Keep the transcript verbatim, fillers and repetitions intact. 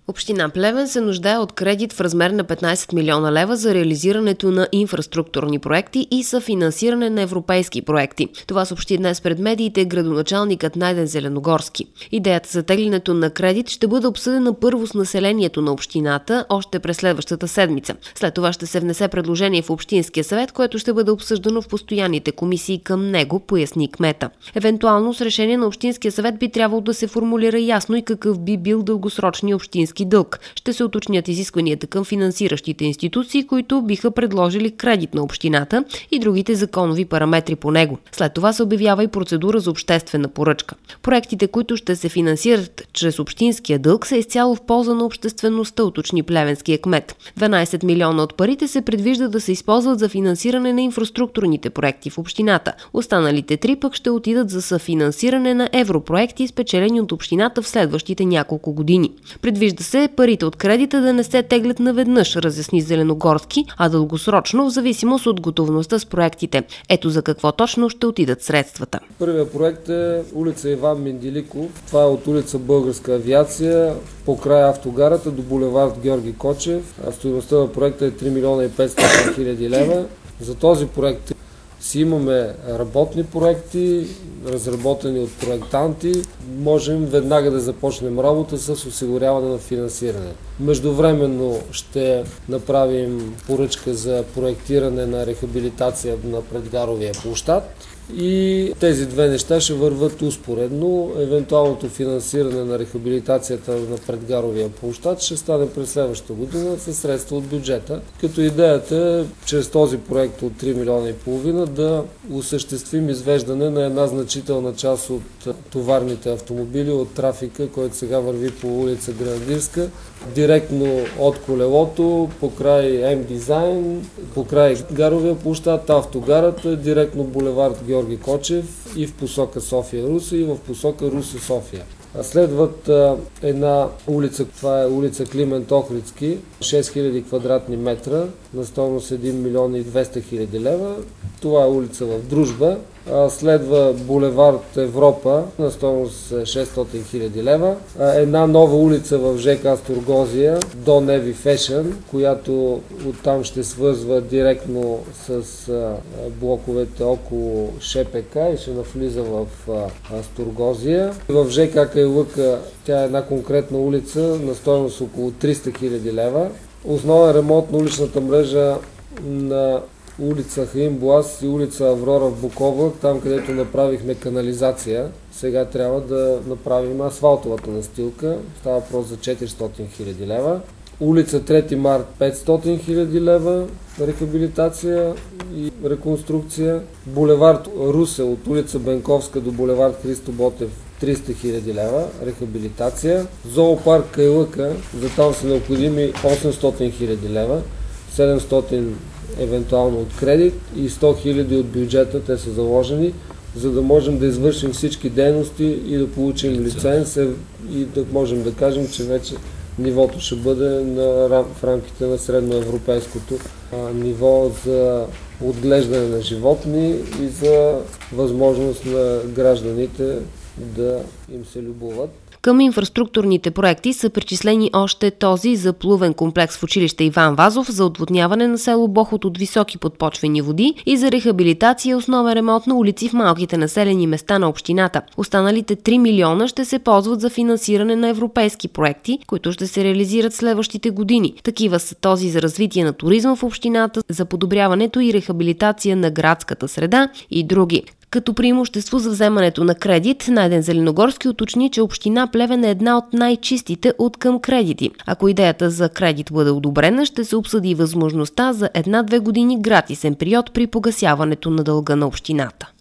Община Плевен се нуждае от кредит в размер на петнайсет милиона лева за реализирането на инфраструктурни проекти и съфинансиране на европейски проекти. Това съобщи днес пред медиите градоначалникът Найден Зеленогорски. Идеята за теглянето на кредит ще бъде обсъдена първо с населението на общината още през следващата седмица. След това ще се внесе предложение в Общинския съвет, което ще бъде обсъждано в постоянните комисии към него, поясни кмета. Евентуално с решение на Общинския съвет би трябвало да се формулира ясно и какъв би бил дългосрочния общински дълг. Ще се уточнят изискванията към финансиращите институции, които биха предложили кредит на общината и другите законови параметри по него. След това се обявява и процедура за обществена поръчка. Проектите, които ще се финансират чрез общинския дълг, са изцяло в полза на обществеността, уточни плевенския кмет. дванайсет милиона от парите се предвижда да се използват за финансиране на инфраструктурните проекти в общината. Останалите три пък ще отидат за съфинансиране на европроекти, спечелени от общината в следващите няколко години. Предвижда се парите от кредита да не се теглят наведнъж, разясни Зеленогорски, а дългосрочно в зависимост от готовността с проектите. Ето за какво точно ще отидат средствата. Първият проект е улица Иван Менделиков. Това е от улица Българска авиация по край автогарата до булевард Георги Кочев. Стойността на проекта е три милиона и петстотин хиляди лева. За този проект си имаме работни проекти, разработени от проектанти. Можем веднага да започнем работа с осигуряване на финансиране. Междувременно ще направим поръчка за проектиране на рехабилитация на предгаровия площад. И тези две неща ще върват успоредно. Евентуалното финансиране на рехабилитацията на предгаровия площад ще стане през следващата година със средства от бюджета. Като идеята е чрез този проект от три милиона и половина да осъществим извеждане на една значителна част от товарните автомобили от трафика, който сега върви по улица Гренадирска, директно от колелото, покрай М-дизайн, покрай гаровия площад, автогарата, директно булевард Георги Кочев и в посока София-Русе и в посока Русе-София. Следват а, една улица, това е улица Климент Охридски, шест хиляди квадратни метра, на стойност един милион и двеста хиляди лева. Това е улица в Дружба. А, следва булевард Европа на стойност шестстотин хиляди лева. А, една нова улица в ЖК Асторгозия до Неви Фешън, която оттам ще свързва директно с а, блоковете около ШПК и ще навлиза в а, Асторгозия. В ЖК Кайлъка тя е една конкретна улица на стойност около триста хиляди лева. Основен ремонт на уличната мрежа на улица Хаим Блас и улица Аврора в Буковлък, там където направихме канализация. Сега трябва да направим асфалтовата настилка. Става въпрос за четиристотин хиляди лева. Улица трети март петстотин хиляди лева рехабилитация и реконструкция. Булевард Русе от улица Бенковска до булевард Христо Ботев триста хиляди лева рехабилитация. Зоопарк Кайлъка, за там са необходими осемстотин хиляди лева, седемстотин евентуално от кредит и сто хиляди от бюджета, те са заложени, за да можем да извършим всички дейности и да получим лиценз и да можем да кажем, че вече нивото ще бъде на, в рамките на средноевропейското а, ниво за отглеждане на животни и за възможност на гражданите да им се любоват. Към инфраструктурните проекти са причислени още този за плувен комплекс в училище Иван Вазов, за отводняване на село Бохот от високи подпочвени води и за рехабилитация и основен ремонт на улици в малките населени места на общината. Останалите три милиона ще се ползват за финансиране на европейски проекти, които ще се реализират следващите години. Такива са този за развитие на туризма в общината, за подобряването и рехабилитация на градската среда и други. Като преимущество за вземането на кредит, Найден Зеленогорски уточни, че община Плевен е една от най-чистите от към кредити. Ако идеята за кредит бъде одобрена, ще се обсъди възможността за една-две години гратисен период при погасяването на дълга на общината.